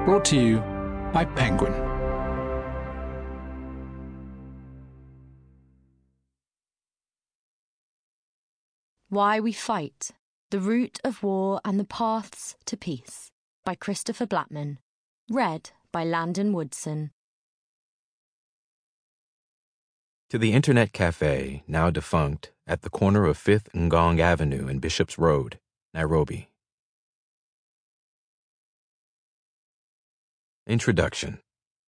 Brought to you by Penguin. Why We Fight, The Root of War and the Paths to Peace by Christopher Blackman. Read by Landon Woodson. To the Internet Cafe, now defunct, at the corner of 5th Ngong Avenue and Bishop's Road, Nairobi. Introduction.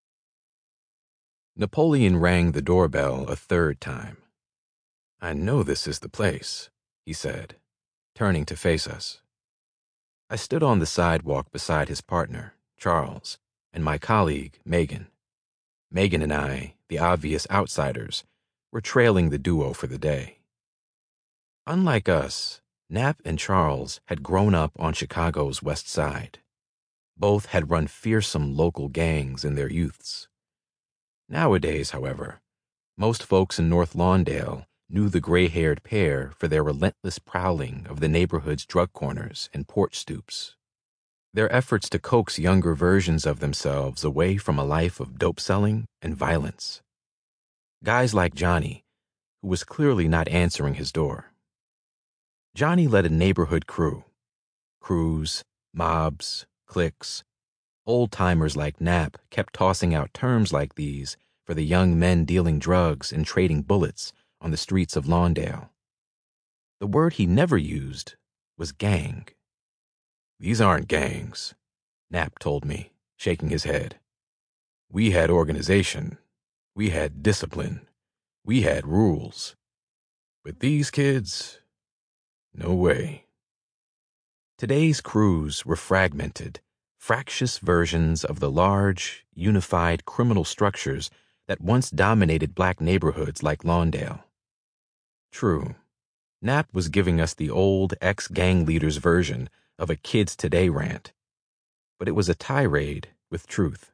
Napoleon rang the doorbell a third time. "I know this is the place," he said, turning to face us. I stood on the sidewalk beside his partner, Charles, and my colleague, Megan. Megan and I, the obvious outsiders, were trailing the duo for the day. Unlike us, Knapp and Charles had grown up on Chicago's West Side. Both had run fearsome local gangs in their youths. Nowadays, however, most folks in North Lawndale knew the gray-haired pair for their relentless prowling of the neighborhood's drug corners and porch stoops. Their efforts to coax younger versions of themselves away from a life of dope selling and violence. Guys like Johnny, who was clearly not answering his door. Johnny led a neighborhood crew. Crews, mobs, cliques. Old-timers like Knapp kept tossing out terms like these for the young men dealing drugs and trading bullets on the streets of Lawndale. The word he never used was gang. "These aren't gangs," Knapp told me, shaking his head. "We had organization. We had discipline. We had rules. But these kids, no way." Today's crews were fragmented, fractious versions of the large, unified criminal structures that once dominated black neighborhoods like Lawndale. True, Knapp was giving us the old ex-gang leader's version of a Kids Today rant, but it was a tirade with truth.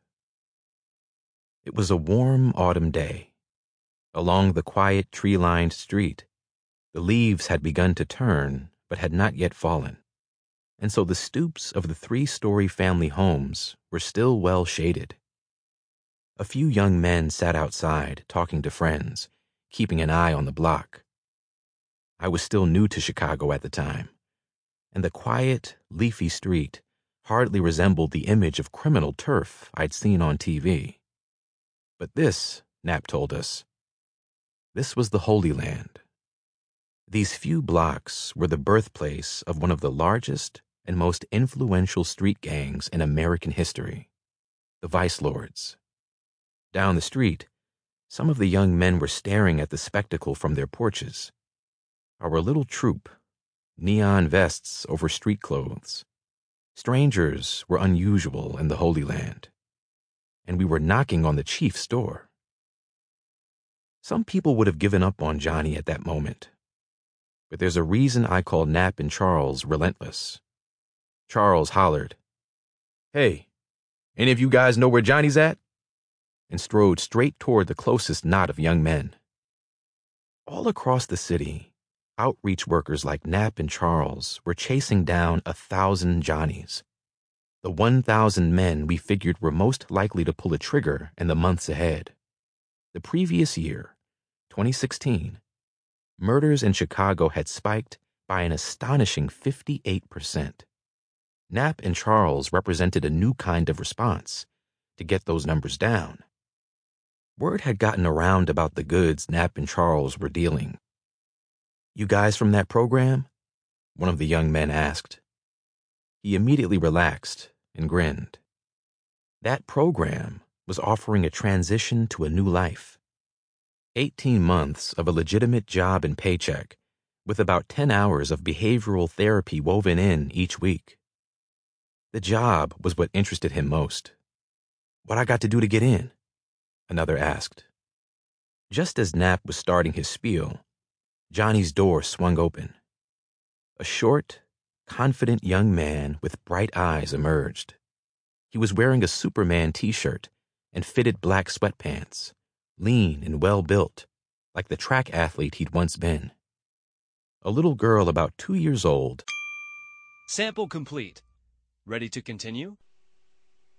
It was a warm autumn day. Along the quiet tree-lined street, the leaves had begun to turn but had not yet fallen, and so the stoops of the 3-story family homes were still well shaded. A few young men sat outside talking to friends, keeping an eye on the block. I was still new to Chicago at the time, and the quiet, leafy street hardly resembled the image of criminal turf I'd seen on TV. But this, Knapp told us, this was the Holy Land. These few blocks were the birthplace of one of the largest and most influential street gangs in American history, the Vice Lords. Down the street, some of the young men were staring at the spectacle from their porches. Our little troop, neon vests over street clothes. Strangers were unusual in the Holy Land, and we were knocking on the chief's door. Some people would have given up on Johnny at that moment. But there's a reason I call Knapp and Charles relentless. Charles hollered, "Hey, any of you guys know where Johnny's at?" and strode straight toward the closest knot of young men. All across the city, outreach workers like Knapp and Charles were chasing down 1,000 Johnnies, the 1,000 men we figured were most likely to pull a trigger in the months ahead. The previous year, 2016, murders in Chicago had spiked by an astonishing 58%. Knapp and Charles represented a new kind of response to get those numbers down. Word had gotten around about the goods Knapp and Charles were dealing. "You guys from that program?" one of the young men asked. He immediately relaxed and grinned. That program was offering a transition to a new life. 18 months of a legitimate job and paycheck, with about 10 hours of behavioral therapy woven in each week. The job was what interested him most. "What I got to do to get in?" another asked. Just as Knapp was starting his spiel, Johnny's door swung open. A short, confident young man with bright eyes emerged. He was wearing a Superman t-shirt and fitted black sweatpants, lean and well-built, like the track athlete he'd once been. A little girl about 2 years old. "Sample complete. Ready to continue?"